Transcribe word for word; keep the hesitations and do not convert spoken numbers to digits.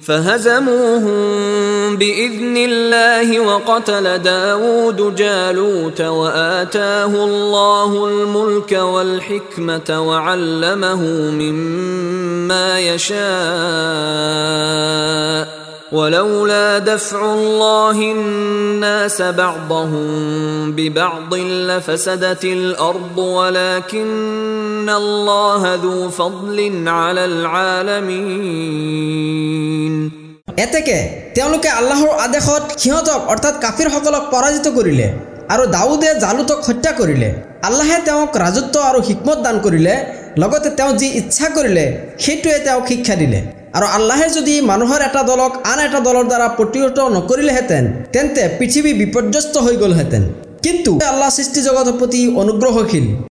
فهزموهم بإذن الله وقتل داود جالوت وآتاه الله الملك والحكمة وعلمه مما يشاء ولولا دفع الله الناس بعضهم ببعض لفسدت الأرض ولكن الله ذو فضل على العالمين এতেকে তেওঁলোকে আল্লাহৰ আদেশত সিহঁতক অৰ্থাৎ কাফিৰসকলক পৰাজিত কৰিলে আৰু দাউদে জালুতক হত্যা কৰিলে। আল্লাহে তেওঁক ৰাজত্ব আৰু হিকমত দান কৰিলে, লগতে তেওঁ যি ইচ্ছা কৰিলে সেইটোৱে তেওঁক শিক্ষা দিলে। আৰু আল্লাহে যদি মানুহৰ এটা দলক আন এটা দলৰ দ্বাৰা প্ৰতিহত নকৰিলেহেঁতেন তেন্তে পৃথিৱী বিপৰ্যস্ত হৈ গ'লহেঁতেন। কিন্তু আল্লাহ সৃষ্টি জগতৰ প্ৰতি অনুগ্ৰহশীল।